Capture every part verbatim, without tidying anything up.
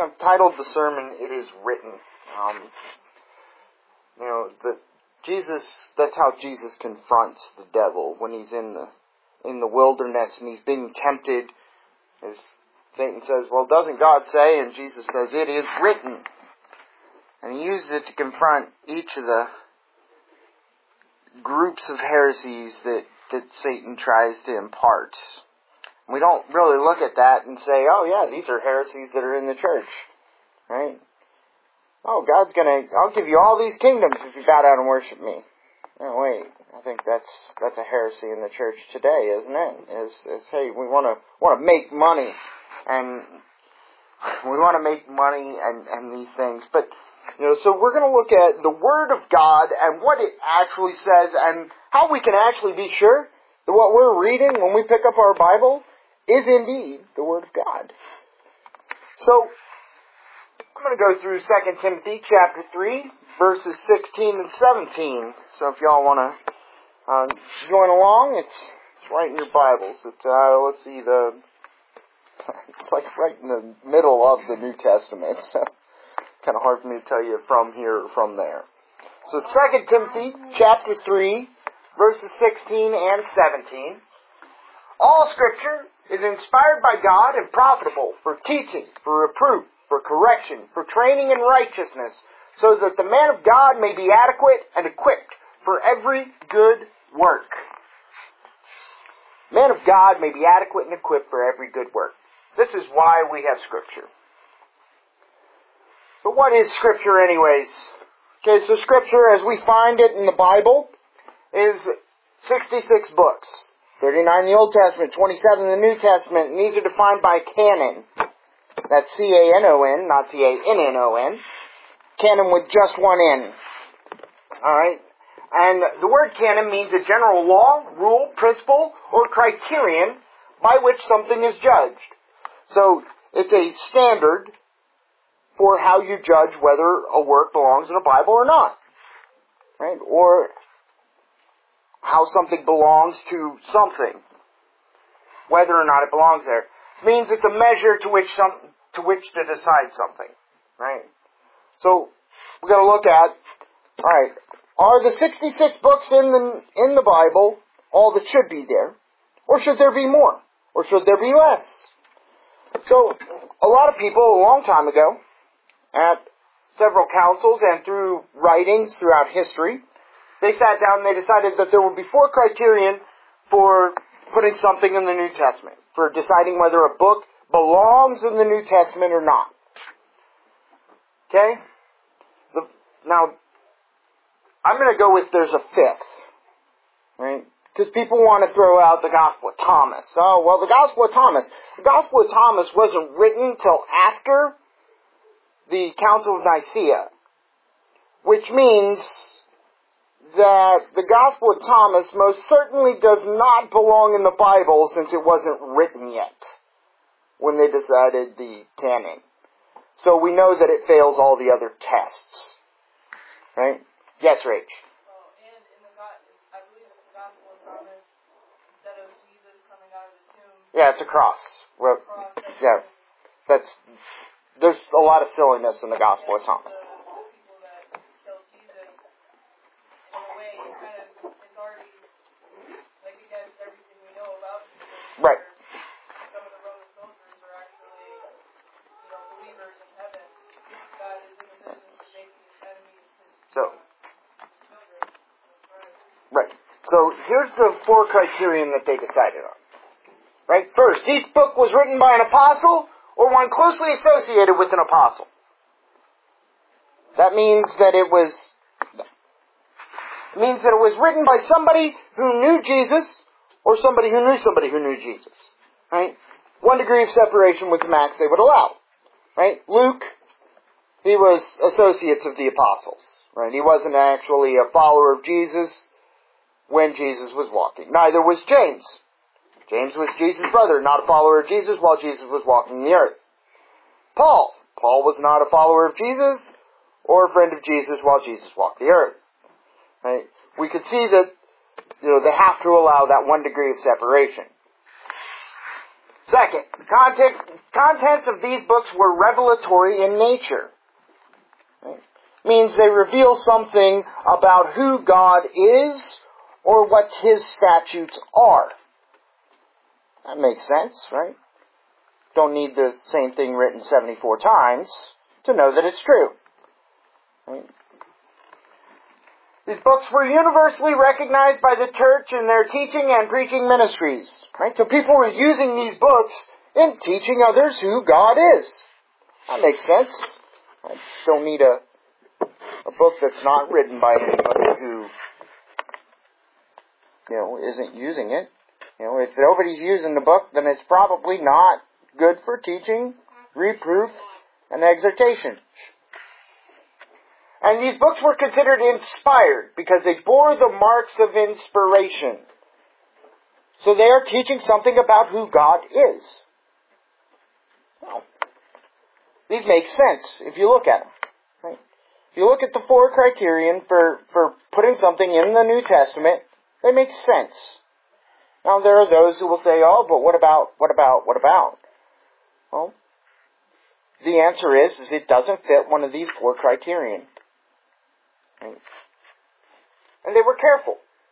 I've titled the sermon, "It is Written." Um, you know, the Jesus. That's how Jesus confronts the devil when he's in the in the wilderness and he's being tempted. As Satan says, "Well, doesn't God say?" And Jesus says, "It is written." And he uses it to confront each of the groups of heresies that, that Satan tries to impart. We don't really look at that and say, "Oh yeah, these are heresies that are in the church." Right? "Oh, God's gonna, I'll give you all these kingdoms if you bow down and worship me." Oh wait, I think that's that's a heresy in the church today, isn't it? Is is hey, we want to want to make money, and we want to make money and and these things, but you know, so we're going to look at the Word of God and what it actually says, and how we can actually be sure that what we're reading when we pick up our Bible is indeed the Word of God. So I'm going to go through Second Timothy chapter three, verses sixteen and seventeen. So if y'all want to uh, join along, it's, it's right in your Bibles. It's, uh, let's see, the it's like right in the middle of the New Testament. So kind of hard for me to tell you from here or from there. So Second Timothy chapter three, verses sixteen and seventeen. "All Scripture is inspired by God and profitable for teaching, for reproof, for correction, for training in righteousness, so that the man of God may be adequate and equipped for every good work." Man of God may be adequate and equipped for every good work. This is why we have Scripture. So what is Scripture anyways? Okay, so Scripture as we find it in the Bible is sixty-six books. thirty-nine in the Old Testament, twenty-seven in the New Testament, and these are defined by canon. That's C A N O N, not C A N N O N. Canon with just one N. Alright? And the word canon means a general law, rule, principle, or criterion by which something is judged. So, it's a standard for how you judge whether a work belongs in a Bible or not. Right? Or how something belongs to something. Whether or not it belongs there. It means it's a measure to which some to which to decide something. Right? So we're going to look at, alright, are the sixty-six books in the in the Bible all that should be there? Or should there be more? Or should there be less? So a lot of people a long time ago, at several councils and through writings throughout history, they sat down and they decided that there would be four criterion for putting something in the New Testament, for deciding whether a book belongs in the New Testament or not. Okay? The, now, I'm going to go with there's a fifth. Right? Because people want to throw out the Gospel of Thomas. Oh, well, the Gospel of Thomas. The Gospel of Thomas wasn't written till after the Council of Nicaea, which means that the Gospel of Thomas most certainly does not belong in the Bible since it wasn't written yet when they decided the canon. So we know that it fails all the other tests. Right? Yes, Rach? Well, and in the, I believe it's the Gospel of Thomas, instead of Jesus coming out of the tomb. Yeah, it's a cross. Well, cross that's yeah, that's, there's a lot of silliness in the Gospel yeah, of Thomas. The, the people that killed Jesus, in a way, it kind of, it's already, like, against everything we know about Jesus. Right. Some of the Roman soldiers are actually, you know, believers in heaven. God is in the business of making his enemies his So, children. right. So here's the four criterion that they decided on. Right? First, each book was written by an apostle or one closely associated with an apostle. That means that it was it means that it was written by somebody who knew Jesus or somebody who knew somebody who knew Jesus. Right? One degree of separation was the max they would allow. Right? Luke, he was associates of the apostles. Right? He wasn't actually a follower of Jesus when Jesus was walking. Neither was James. James was Jesus' brother, not a follower of Jesus while Jesus was walking the earth. Paul. Paul was not a follower of Jesus or a friend of Jesus while Jesus walked the earth. Right? We could see that, you know, they have to allow that one degree of separation. Second, content, contents of these books were revelatory in nature. Right? Means they reveal something about who God is or what His statutes are. That makes sense, right? Don't need the same thing written seventy-four times to know that it's true. Right? These books were universally recognized by the church in their teaching and preaching ministries. Right? So people were using these books in teaching others who God is. That makes sense. I don't need a, a book that's not written by anybody who, you know, isn't using it. You know, if nobody's using the book, then it's probably not good for teaching, reproof, and exhortation. And these books were considered inspired because they bore the marks of inspiration. So they are teaching something about who God is. Well, these make sense if you look at them. Right? If you look at the four criterion for, for putting something in the New Testament, they make sense. Now there are those who will say, oh, but what about, what about, what about? Well, the answer is, is it doesn't fit one of these four criterion. Right? And they were careful.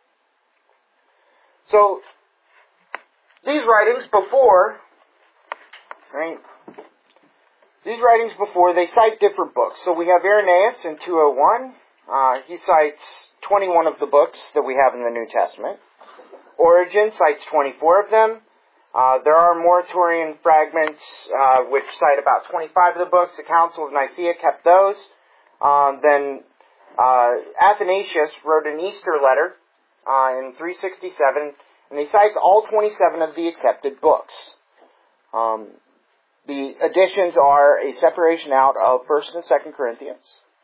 So, these writings before, right, these writings before, they cite different books. So we have Irenaeus in two oh one. Uh, he cites twenty-one of the books that we have in the New Testament. Origen cites twenty-four of them. Uh, there are Muratorian fragments uh, which cite about twenty-five of the books. The Council of Nicaea kept those. Um, then uh, Athanasius wrote an Easter letter uh, in three sixty-seven, and he cites all twenty-seven of the accepted books. Um, the additions are a separation out of First and Second Corinthians,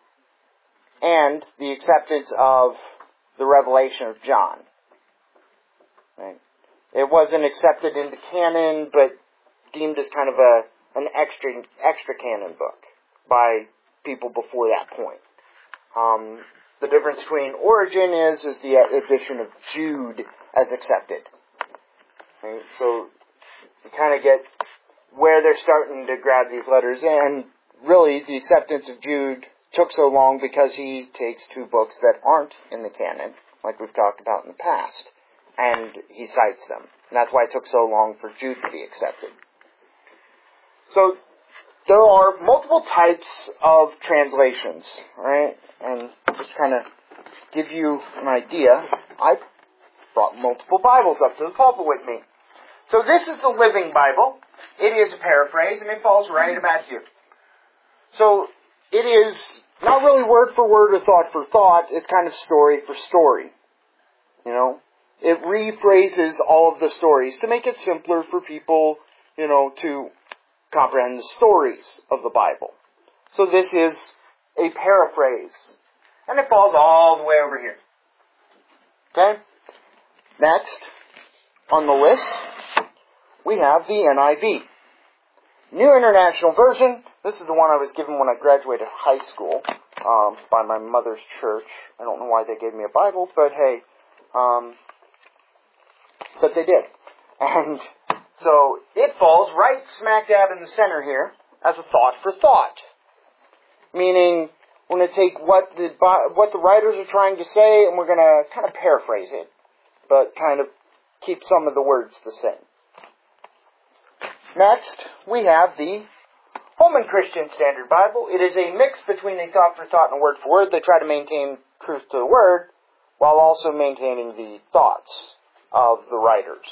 and the acceptance of the Revelation of John. Right? It wasn't accepted into canon, but deemed as kind of a an extra extra canon book by people before that point. Um, the difference between Origen is is the addition of Jude as accepted. Right? So you kind of get where they're starting to grab these letters, and really the acceptance of Jude took so long because he takes two books that aren't in the canon, like we've talked about in the past, and he cites them. And that's why it took so long for Jude to be accepted. So there are multiple types of translations, right? And just kind of give you an idea, I brought multiple Bibles up to the pulpit with me. So this is the Living Bible. It is a paraphrase, and it falls right about here. So it is not really word for word or thought for thought. It's kind of story for story. You know, it rephrases all of the stories to make it simpler for people, you know, to comprehend the stories of the Bible. So this is a paraphrase. And it falls all the way over here. Okay? Next, on the list, we have the N I V. New International Version. This is the one I was given when I graduated high school um, by my mother's church. I don't know why they gave me a Bible, but hey, um, but they did. And so it falls right smack dab in the center here as a thought for thought. Meaning, we're going to take what the what the writers are trying to say, and we're going to kind of paraphrase it, but kind of keep some of the words the same. Next, we have the Holman Christian Standard Bible. It is a mix between a thought for thought and a word for word. They try to maintain truth to the word, while also maintaining the thoughts of the writers.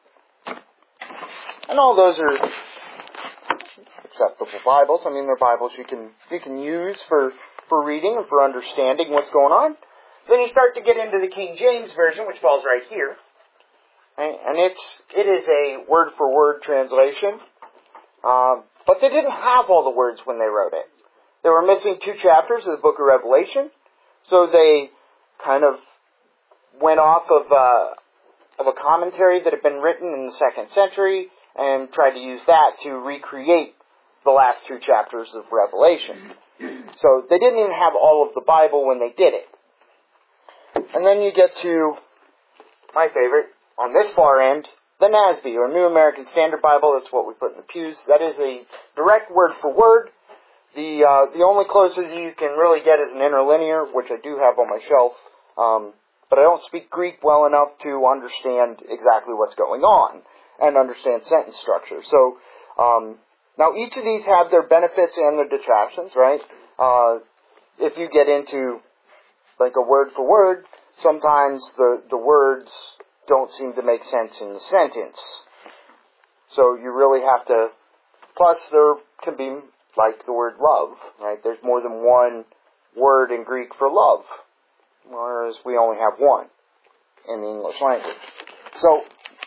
And all those are acceptable Bibles. I mean, they're Bibles you can you can use for, for reading and for understanding what's going on. Then you start to get into the King James Version, which falls right here. Right? And it's it is a word-for-word translation. Um, but they didn't have all the words when they wrote it. They were missing two chapters of the book of Revelation. So they kind of went off of, uh, of a commentary that had been written in the second century and tried to use that to recreate the last two chapters of Revelation. So they didn't even have all of the Bible when they did it. And then you get to my favorite, on this far end, the N A S B, or New American Standard Bible, that's what we put in the pews. That is a direct word for word. The uh, the only closest you can really get is an interlinear, which I do have on my shelf. Um, but I don't speak Greek well enough to understand exactly what's going on and understand sentence structure. So um, now each of these have their benefits and their detractions, right? Uh, if you get into like a word for word, sometimes the, the words don't seem to make sense in the sentence. So you really have to, plus there can be like the word love, right? There's more than one word in Greek for love, whereas we only have one in the English language. So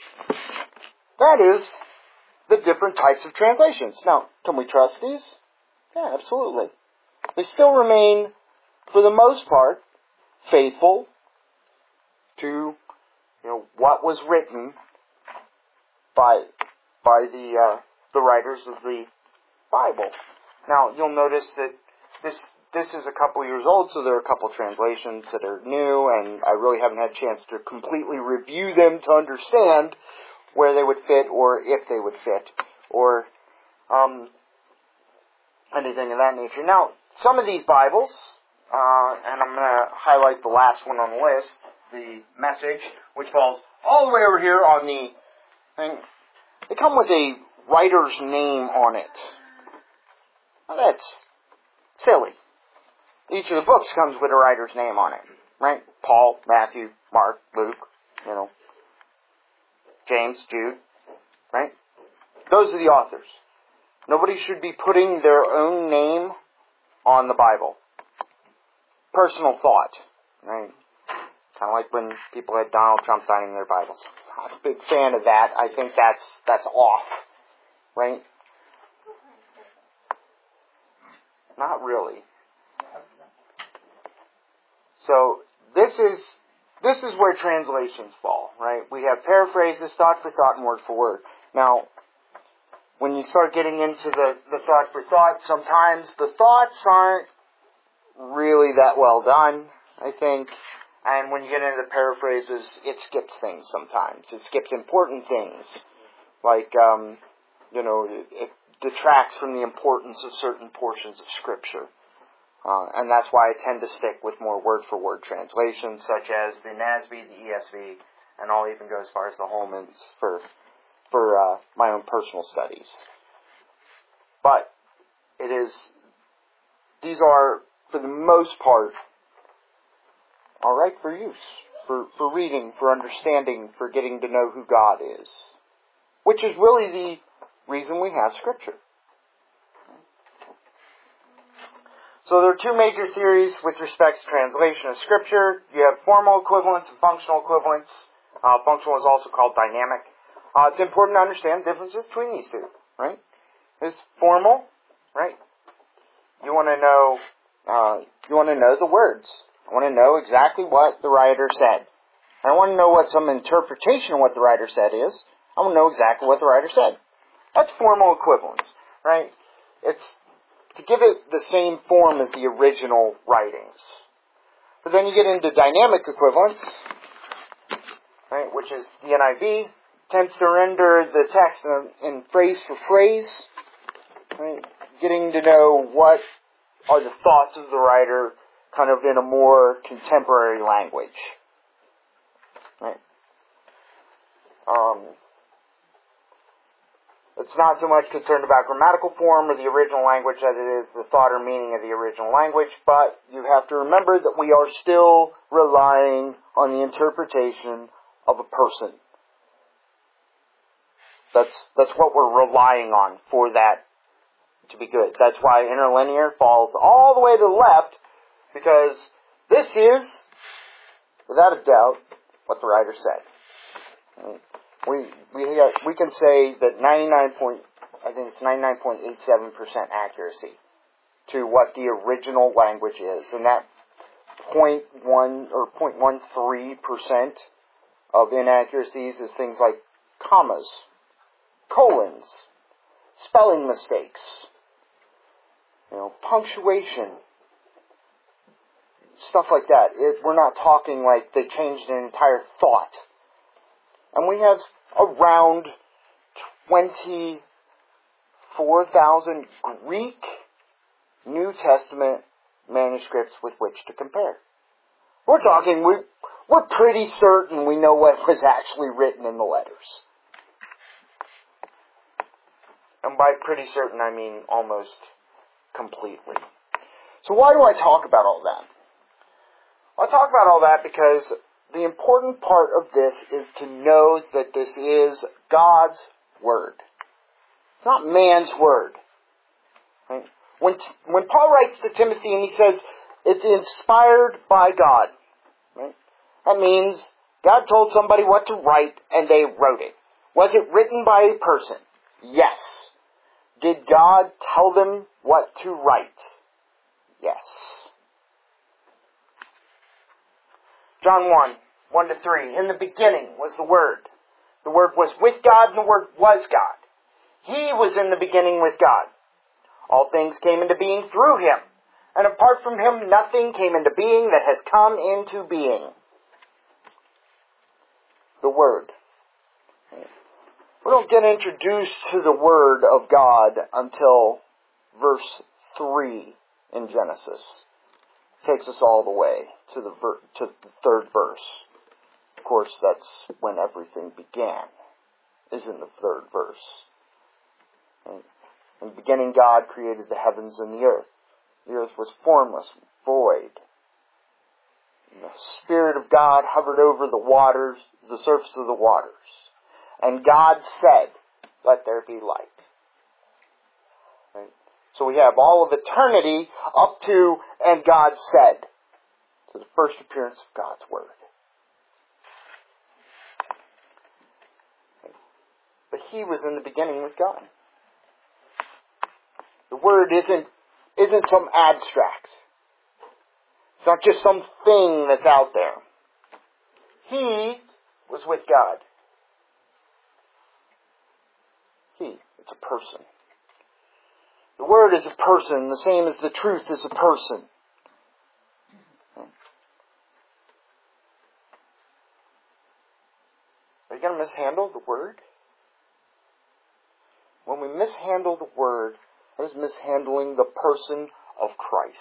that is the different types of translations. Now, can we trust these? Yeah, absolutely. They still remain, for the most part, faithful to, you know, what was written by by the uh, the writers of the Bible. Now, you'll notice that this this is a couple years old, so there are a couple translations that are new, and I really haven't had a chance to completely review them to understand where they would fit, or if they would fit, or um, anything of that nature. Now, some of these Bibles, uh, and I'm going to highlight the last one on the list, the Message, which falls all the way over here on the thing. They come with a writer's name on it. Now, that's silly. Each of the books comes with a writer's name on it, right? Paul, Matthew, Mark, Luke, you know, James, Jude, right? Those are the authors. Nobody should be putting their own name on the Bible. Personal thought, right? Kind of like when people had Donald Trump signing their Bibles. I'm a big fan of that. I think that's that's off, right? Not really. So this is this is where translations fall, right? We have paraphrases, thought for thought, and word for word. Now, when you start getting into the, the thought for thought, sometimes the thoughts aren't really that well done, I think. And when you get into the paraphrases, it skips things sometimes. It skips important things. Like, um, you know, it, it detracts from the importance of certain portions of Scripture. Uh, and that's why I tend to stick with more word-for-word translations, such as the N A S B, the E S V, and I'll even go as far as the Holman's for for uh, my own personal studies. But it is, these are, for the most part, all right for use, for, for reading, for understanding, for getting to know who God is, which is really the reason we have Scripture. So there are two major theories with respect to translation of Scripture. You have formal equivalence and functional equivalence. Uh, functional is also called dynamic. Uh, it's important to understand the differences between these two, right? Is formal, right? You want to know, uh, you want to know the words. I want to know exactly what the writer said. I don't want to know what some interpretation of what the writer said is. I want to know exactly what the writer said. That's formal equivalence, right? It's to give it the same form as the original writings. But then you get into dynamic equivalence, right, which is the N I V, tends to render the text in, in phrase for phrase, right, getting to know what are the thoughts of the writer kind of in a more contemporary language. Right? Um, it's not so much concerned about grammatical form or the original language as it is the thought or meaning of the original language, but you have to remember that we are still relying on the interpretation of a person. That's that's what we're relying on for that to be good. That's why interlinear falls all the way to the left, because this is, without a doubt, what the writer said. We we we can say that ninety-nine point I think it's ninety-nine point eight seven percent accuracy to what the original language is, and that point one or point one three percent of inaccuracies is things like commas, colons, spelling mistakes, you know, punctuation, stuff like that. It, we're not talking like they changed an entire thought. And we have around twenty-four thousand Greek New Testament manuscripts with which to compare. We're talking, we, we're pretty certain we know what was actually written in the letters. And by pretty certain, I mean almost completely. So why do I talk about all that? I talk about all that because the important part of this is to know that this is God's Word. It's not man's Word. Right? When, when Paul writes to Timothy and he says it's inspired by God, right? That means God told somebody what to write and they wrote it. Was it written by a person? Yes. Did God tell them what to write? Yes. John one, one to three. In the beginning was the Word. The Word was with God and the Word was God. He was in the beginning with God. All things came into being through Him. And apart from Him, nothing came into being that has come into being. The Word. We don't get introduced to the Word of God until verse three in Genesis. It takes us all the way to the, ver- to the third verse. Of course, that's when everything began, is in the third verse. In the beginning, God created the heavens and the earth. The earth was formless, void. And the Spirit of God hovered over the waters, the surface of the waters. And God said, "Let there be light." Right? So we have all of eternity up to, and God said, to the first appearance of God's Word. Right? But He was in the beginning with God. The Word isn't, isn't some abstract. It's not just some thing that's out there. He was with God. He, it's a person. The Word is a person, the same as the truth is a person. Are you going to mishandle the Word? When we mishandle the Word, that is mishandling the person of Christ.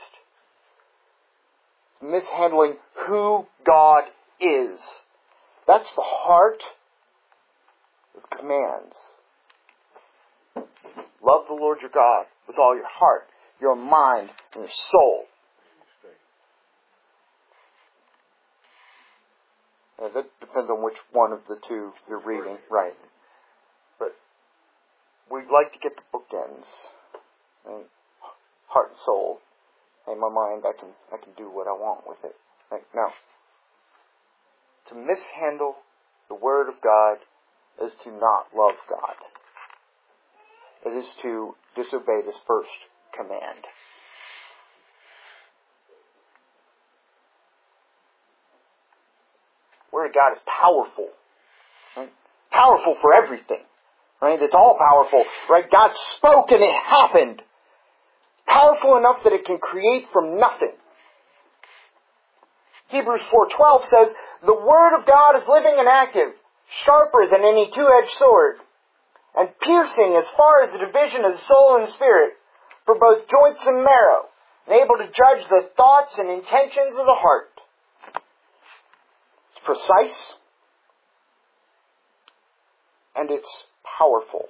It's mishandling who God is. That's the heart of commands. Love the Lord your God with all your heart, your mind, and your soul. Yeah, that depends on which one of the two you're reading, right? But we'd like to get the bookends. Right? Heart and soul. And my mind, I can I can do what I want with it. Right? Now, to mishandle the Word of God is to not love God. It is to disobey this first command. The Word of God is powerful. Right? Powerful for everything. Right? It's all powerful. Right? God spoke and it happened. Powerful enough that it can create from nothing. Hebrews four twelve says, "The Word of God is living and active, sharper than any two-edged sword, and piercing as far as the division of the soul and spirit, for both joints and marrow, and able to judge the thoughts and intentions of the heart." It's precise, and it's powerful.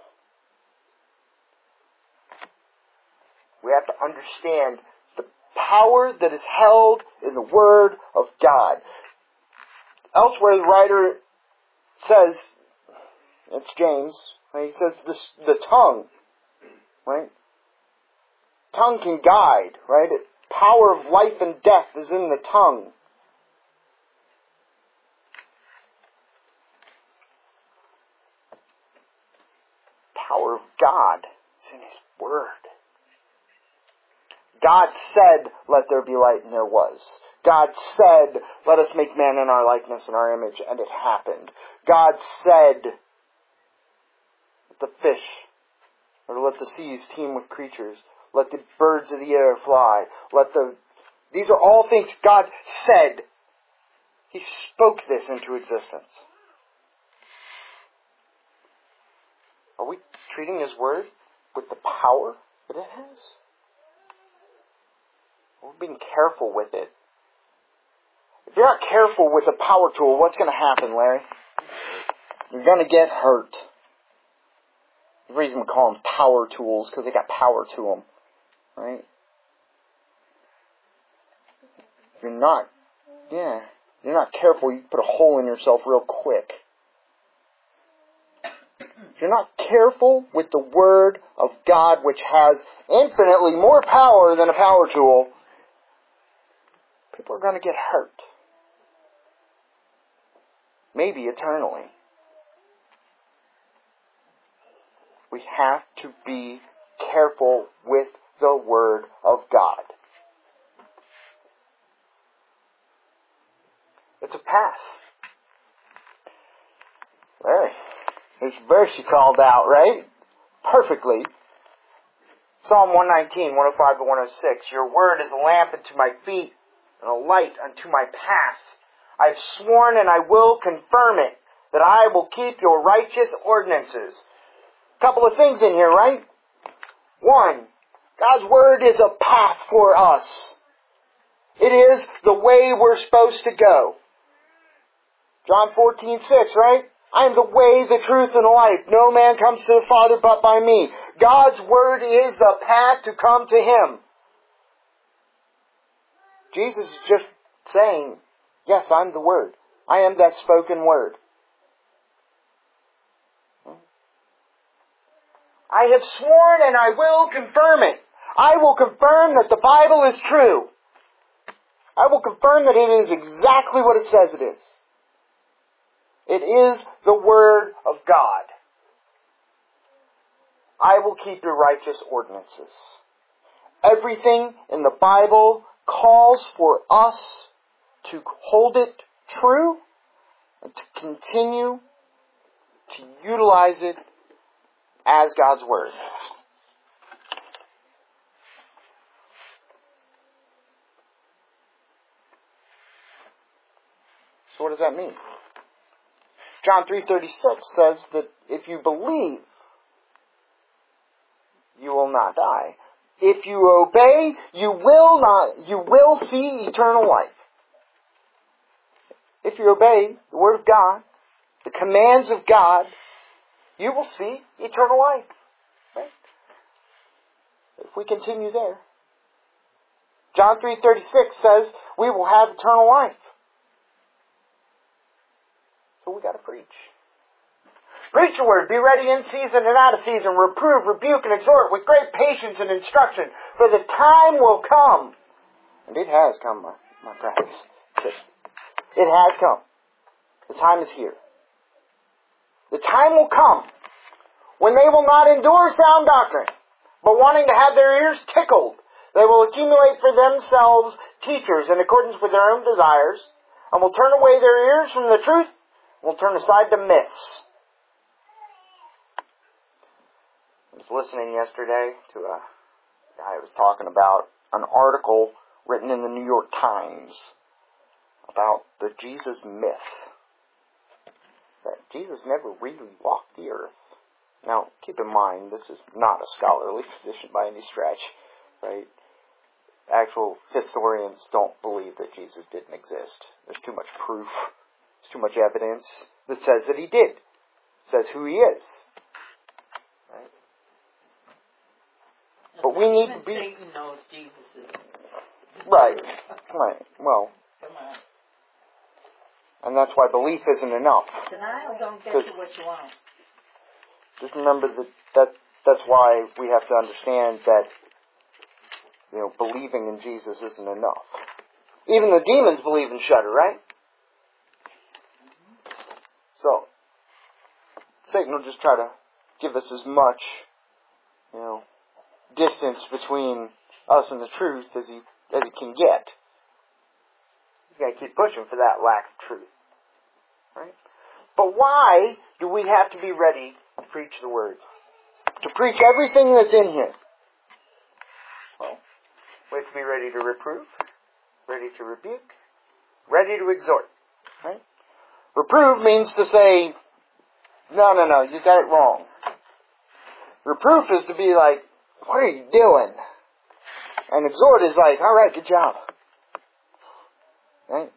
We have to understand the power that is held in the Word of God. Elsewhere, the writer says, it's James, and he says this, the tongue, right? Tongue can guide, right? It, power of life and death is in the tongue. Power of God is in His Word. God said, "Let there be light," and there was. God said, "Let us make man in our likeness and our image," and it happened. God said, "Let the fish, or let the seas teem with creatures. Let the birds of the air fly. Let the..." These are all things God said. He spoke this into existence. Are we treating His Word with the power that it has? We're being careful with it. If you're not careful with a power tool, what's going to happen, Larry? You're going to get hurt. The reason we call them power tools, because they got power to them. Right? If you're not, yeah, you're not careful, you can put a hole in yourself real quick. If you're not careful with the Word of God, which has infinitely more power than a power tool, people are going to get hurt. Maybe eternally. We have to be careful with the Word of God. It's a path. Larry, there's a verse you called out, right? Perfectly. Psalm one nineteen, one oh five to one oh six. Your word is a lamp unto my feet and a light unto my path. I've sworn and I will confirm it, that I will keep your righteous ordinances. A couple of things in here, right? One, God's Word is a path for us. It is the way we're supposed to go. John fourteen six, right? I am the way, the truth, and the life. No man comes to the Father but by me. God's Word is the path to come to Him. Jesus is just saying, yes, I'm the Word. I am that spoken Word. I have sworn and I will confirm it. I will confirm that the Bible is true. I will confirm that it is exactly what it says it is. It is the Word of God. I will keep your righteous ordinances. Everything in the Bible calls for us to hold it true and to continue to utilize it as God's Word. So what does that mean? John three thirty-six says that if you believe, you will not die. If you obey, you will not, you will see eternal life. If you obey the Word of God, the commands of God, you will see eternal life. Right? If we continue there. John three thirty-six says we will have eternal life. So we got to preach. Preach the Word. Be ready in season and out of season. Reprove, rebuke, and exhort with great patience and instruction. For the time will come. And it has come, my, my brothers. It has come. The time is here. The time will come when they will not endure sound doctrine, but wanting to have their ears tickled, they will accumulate for themselves teachers in accordance with their own desires, and will turn away their ears from the truth, and will turn aside to myths. I was listening yesterday to a guy who was talking about an article written in the New York Times about the Jesus myth. That Jesus never really walked the earth. Now, keep in mind, this is not a scholarly position by any stretch, right? Actual historians don't believe that Jesus didn't exist. There's too much proof. There's too much evidence that says that He did. It says who He is. Right? But we need to be... Satan knows Jesus is... Right. Right. Well... Come on. And that's why belief isn't enough. Denial don't get you what you want. Just remember that, that that's why we have to understand that, you know, believing in Jesus isn't enough. Even the demons believe and shudder, right? So, Satan will just try to give us as much, you know, distance between us and the truth as he as he can get. He's got to keep pushing for that lack of truth. Right? But why do we have to be ready to preach the Word? To preach everything that's in here? Well, we have to be ready to reprove, ready to rebuke, ready to exhort. Right? Reprove means to say, no, no, no, you got it wrong. Reproof is to be like, what are you doing? And exhort is like, all right, good job. Right?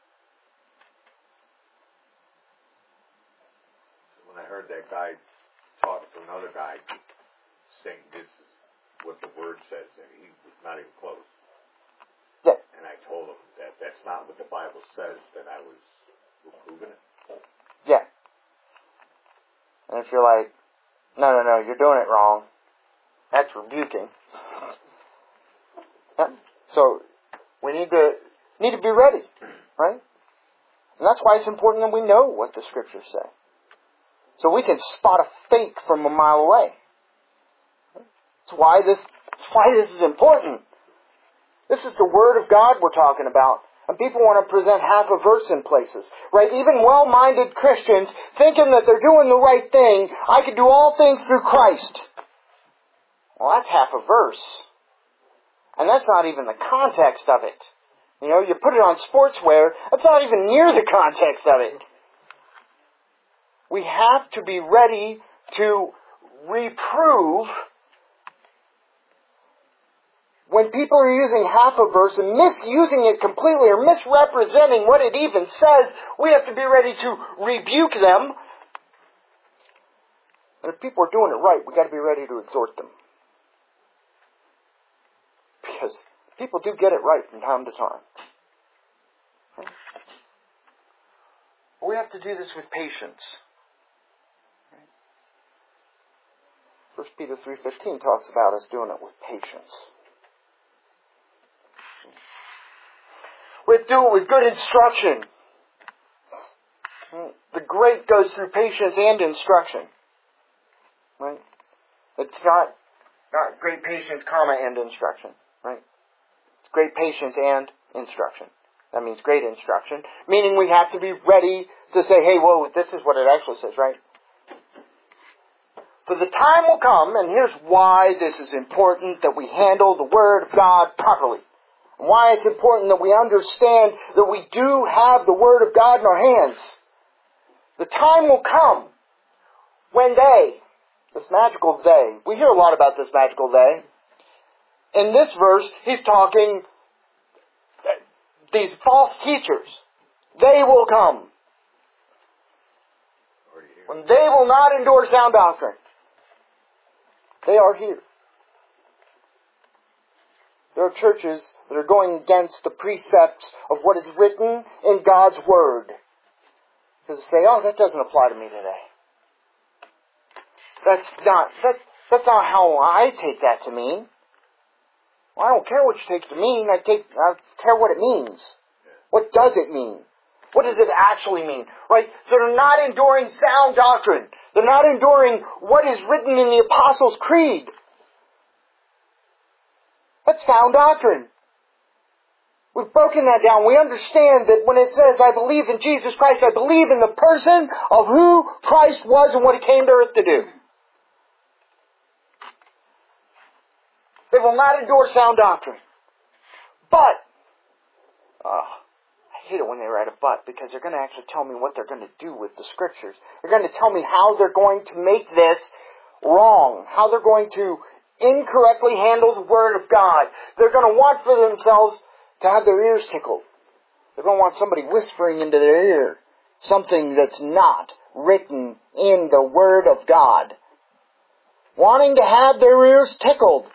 When I heard that guy talk to another guy saying this is what the Word says, and he was not even close. Yeah. And I told him that that's not what the Bible says, that I was reproving it. Yeah. And if you're like, no, no, no, you're doing it wrong, that's rebuking. Yeah. So we need to need to be ready, right? And that's why it's important that we know what the Scriptures say, so we can spot a fake from a mile away. That's why this. That's why this is important. This is the Word of God we're talking about. And people want to present half a verse in places, right? Even well-minded Christians thinking that they're doing the right thing. I can do all things through Christ. Well, that's half a verse. And that's not even the context of it. You know, you put it on sportswear, that's not even near the context of it. We have to be ready to reprove when people are using half a verse and misusing it completely or misrepresenting what it even says. We have to be ready to rebuke them. And if people are doing it right, we've got to be ready to exhort them. Because people do get it right from time to time. But we have to do this with patience. First Peter three fifteen talks about us doing it with patience. We have to do it with good instruction. The great goes through patience and instruction. Right? It's not, not great patience, comma, and instruction. Right? It's great patience and instruction. That means great instruction. Meaning we have to be ready to say, hey, whoa, this is what it actually says, right? For the time will come, and here's why this is important, that we handle the Word of God properly. And why it's important that we understand that we do have the Word of God in our hands. The time will come when they, this magical they, we hear a lot about this magical they. In this verse, he's talking these false teachers. They will come. When they will not endure sound doctrine. They are here. There are churches that are going against the precepts of what is written in God's Word. Because they say, oh, that doesn't apply to me today. That's not, that, that's not how I take that to mean. Well, I don't care what you take to mean. I take, I care what it means. What does it mean? What does it actually mean? Right? So they're not enduring sound doctrine. They're not enduring what is written in the Apostles' Creed. That's sound doctrine. We've broken that down. We understand that when it says, I believe in Jesus Christ, I believe in the person of who Christ was and what He came to earth to do. They will not endure sound doctrine. But, uh, I hate it when they write a but, because they're going to actually tell me what they're going to do with the Scriptures. They're going to tell me how they're going to make this wrong. How they're going to incorrectly handle the Word of God. They're going to want for themselves to have their ears tickled. They're going to want somebody whispering into their ear something that's not written in the Word of God. Wanting to have their ears tickled.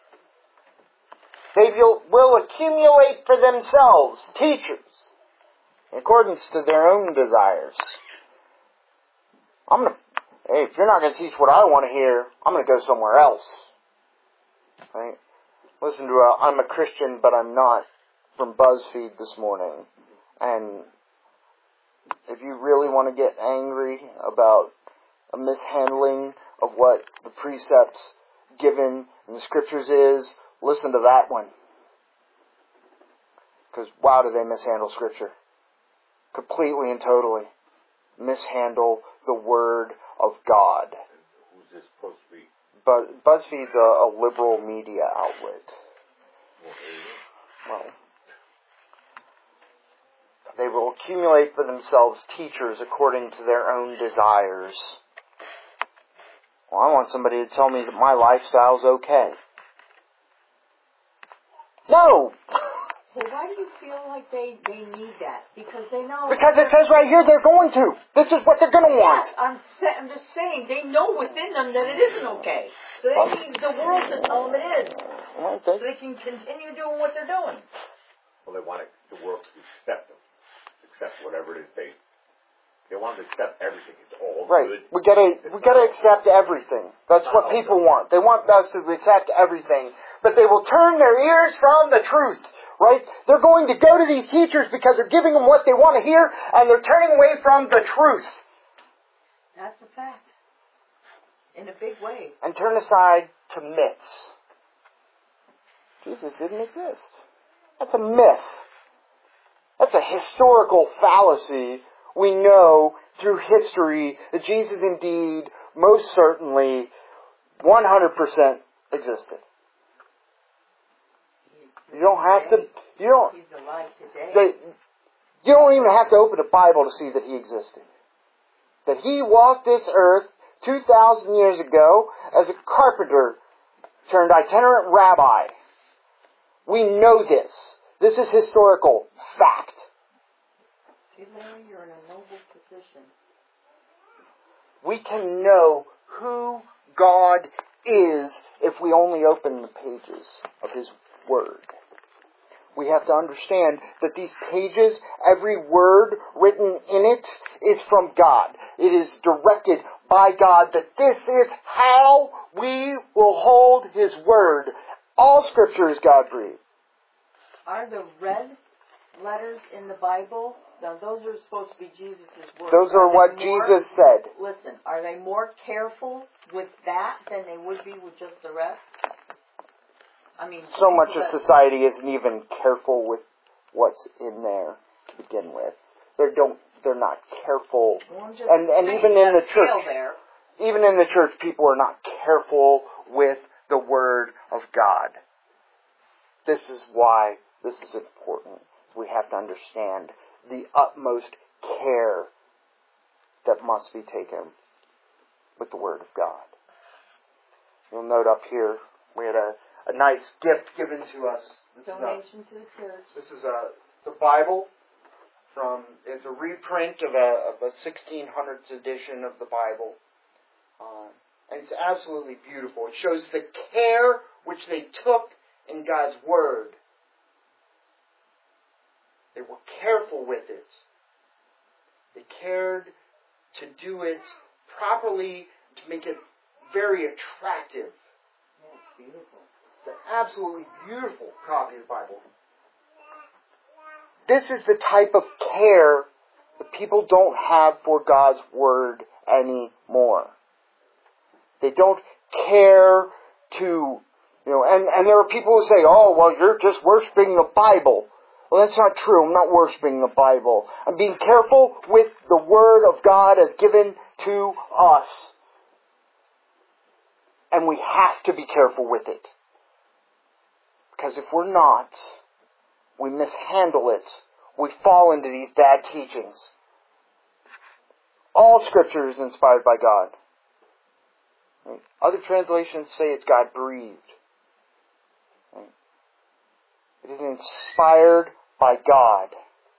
They will, will accumulate for themselves teachers in accordance to their own desires. I'm going to, hey, if you're not going to teach what I want to hear, I'm going to go somewhere else. Right? Listen to a, I'm a Christian, but I'm not, from BuzzFeed this morning. And if you really want to get angry about a mishandling of what the precepts given in the Scriptures is, listen to that one. Because wow, do they mishandle Scripture. Completely and totally. Mishandle the Word of God. Who's this supposed to be? Buzz, BuzzFeed's a, a liberal media outlet. Well, they will accumulate for themselves teachers according to their own desires. Well, I want somebody to tell me that my lifestyle's okay. No! Well, why do you feel like they, they need that? Because they know... Because it says right here they're going to. This is what they're going to want. Yes, I'm, sa- I'm just saying, they know within them that it isn't okay. So they need the world to tell them it is. Okay. So they can continue doing what they're doing. Well, they want it, the world to accept them. Accept whatever it is they... They want to accept everything. It's all Right. good. We gotta, we gotta accept everything. That's what people want. They want us to accept everything. But they will turn their ears from the truth. Right? They're going to go to these teachers because they're giving them what they want to hear, and they're turning away from the truth. That's a fact. In a big way. And turn aside to myths. Jesus didn't exist. That's a myth. That's a historical fallacy. We know through history that Jesus indeed, most certainly, one hundred percent existed. You don't have to, you don't, He's alive today. they, you don't even have to open a Bible to see that He existed. That He walked this earth two thousand years ago as a carpenter turned itinerant rabbi. We know this. This is historical fact. See, Larry, you're in a noble position. We can know who God is if we only open the pages of His Word. We have to understand that these pages, every word written in it is from God. It is directed by God that this is how we will hold His Word. All Scripture is God-breathed. Are the red letters in the Bible, now those are supposed to be Jesus' words. Those are what they more- Jesus said. Listen, are they more careful with that than they would be with just the rest? I mean, So much people of that- society isn't even careful with what's in there to begin with. They don't. They're not careful. Well, I'm just And and saying even in the that scale church, there. even in the church, people are not careful with the Word of God. This is why this is important. We have to understand the utmost care that must be taken with the Word of God. You'll note up here, we had a, a nice gift given to us. This is a, Donation to the church. this is a the Bible from, it's a reprint of a, of a sixteen hundreds edition of the Bible. Uh, and it's absolutely beautiful. It shows the care which they took in God's Word. They were careful with it. They cared to do it properly, to make it very attractive. Yeah, it's beautiful. It's an absolutely beautiful copy of the Bible. This is the type of care that people don't have for God's Word anymore. They don't care to, you know, and, and there are people who say, oh, well, you're just worshiping the Bible. Well, that's not true. I'm not worshiping the Bible. I'm being careful with the Word of God as given to us. And we have to be careful with it. Because if we're not, we mishandle it. We fall into these bad teachings. All Scripture is inspired by God. Other translations say it's God-breathed. It is inspired by God.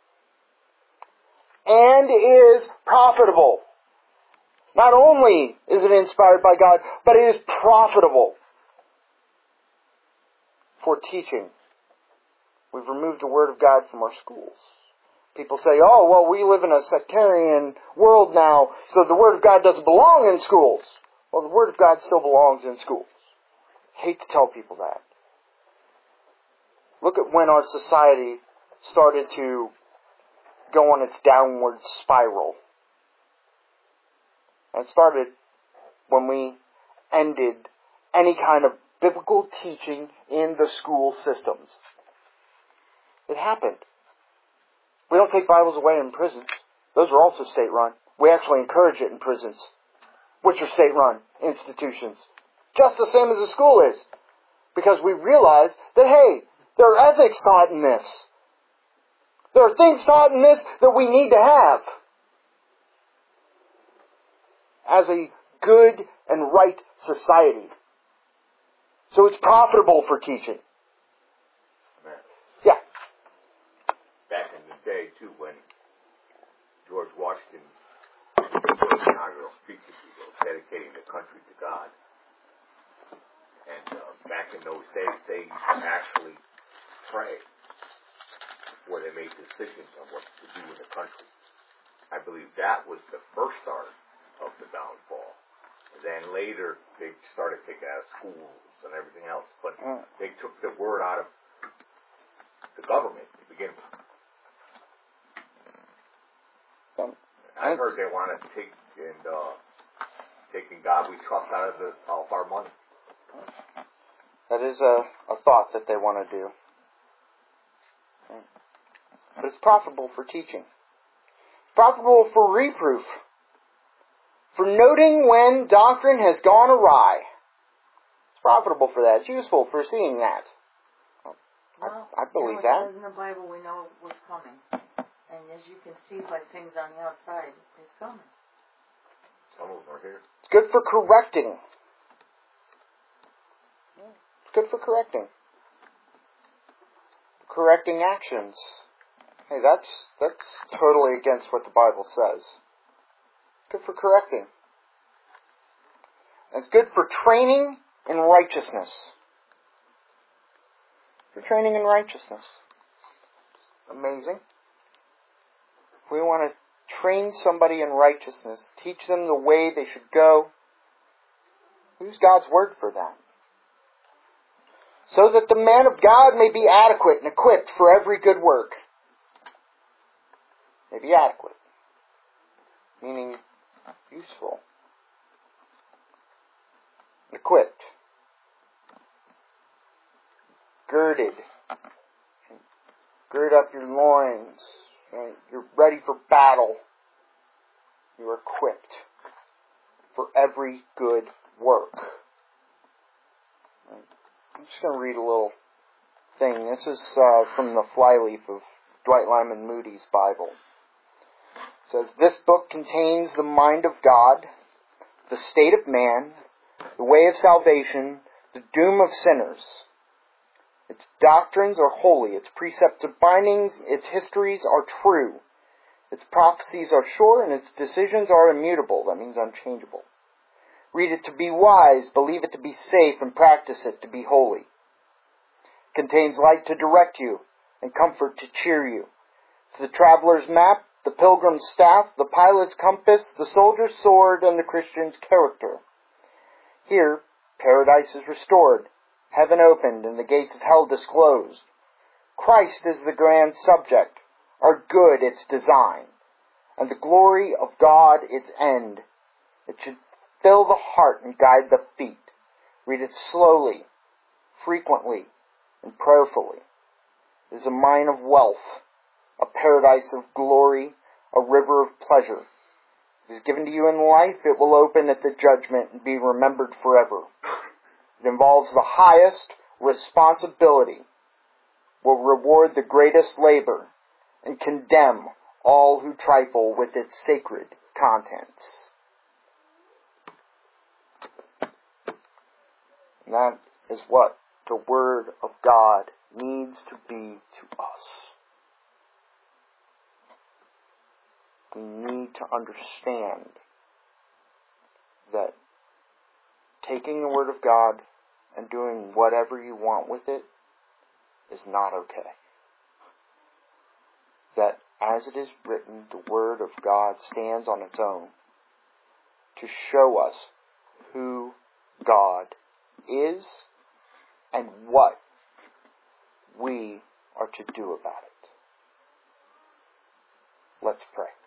And is profitable. Not only is it inspired by God, but it is profitable for teaching. We've removed the Word of God from our schools. People say, oh, well, we live in a sectarian world now, so the Word of God doesn't belong in schools. Well, the Word of God still belongs in schools. I hate to tell people that. Look at when our society started to go on its downward spiral. And it started when we ended any kind of biblical teaching in the school systems. It happened. We don't take Bibles away in prisons. Those are also state-run. We actually encourage it in prisons, which are state-run institutions. Just the same as a school is. Because we realize that, hey, there are ethics taught in this. There are things taught in this that we need to have. As a good and right society. So it's profitable for teaching. Man. Yeah. Back in the day, too, when George Washington gave his inaugural speech, dedicating the country to God, and uh, back in those days, they used to actually pray before they made decisions on what to do in the country. I believe that was the first start of the downfall. And then later, they started taking it out of schools and everything else. But Mm. they took the word out of the government to begin with. Um, I heard they want to take and uh, taking God we trust out of the of our money. That is a, a thought that they want to do. But it's profitable for teaching. Profitable for reproof. For noting when doctrine has gone awry. It's profitable for that. It's useful for seeing that. Well, I, I believe you know, that. it says in the Bible we know what's coming. And as you can see by things on the outside, it's coming. Some of them are here. It's good for correcting. It's good for correcting. Correcting actions. Hey, that's that's totally against what the Bible says. Good for correcting. And it's good for training in righteousness. For training in righteousness. It's amazing. If we want to train somebody in righteousness, teach them the way they should go, use God's word for that. So that the man of God may be adequate and equipped for every good work. May be adequate. Meaning useful. Equipped. Girded. Gird up your loins. Right? You're ready for battle. You're equipped for every good work. Right? I'm just going to read a little thing. This is uh, from the flyleaf of Dwight Lyman Moody's Bible. It says, this book contains the mind of God, the state of man, the way of salvation, the doom of sinners. Its doctrines are holy, its precepts are binding, its histories are true, its prophecies are sure, and its decisions are immutable. That means unchangeable. Read it to be wise, believe it to be safe, and practice it to be holy. It contains light to direct you, and comfort to cheer you. It's the traveler's map, the pilgrim's staff, the pilot's compass, the soldier's sword, and the Christian's character. Here, paradise is restored, heaven opened, and the gates of hell disclosed. Christ is the grand subject, our good its design, and the glory of God its end. It should fill the heart and guide the feet. Read it slowly, frequently, and prayerfully. It is a mine of wealth, a paradise of glory, a river of pleasure. It is given to you in life, it will open at the judgment and be remembered forever. It involves the highest responsibility, will reward the greatest labor, and condemn all who trifle with its sacred contents. And that is what the Word of God needs to be to us. We need to understand that taking the Word of God and doing whatever you want with it is not okay. That as it is written, the Word of God stands on its own to show us who God is and what we are to do about it. Let's pray.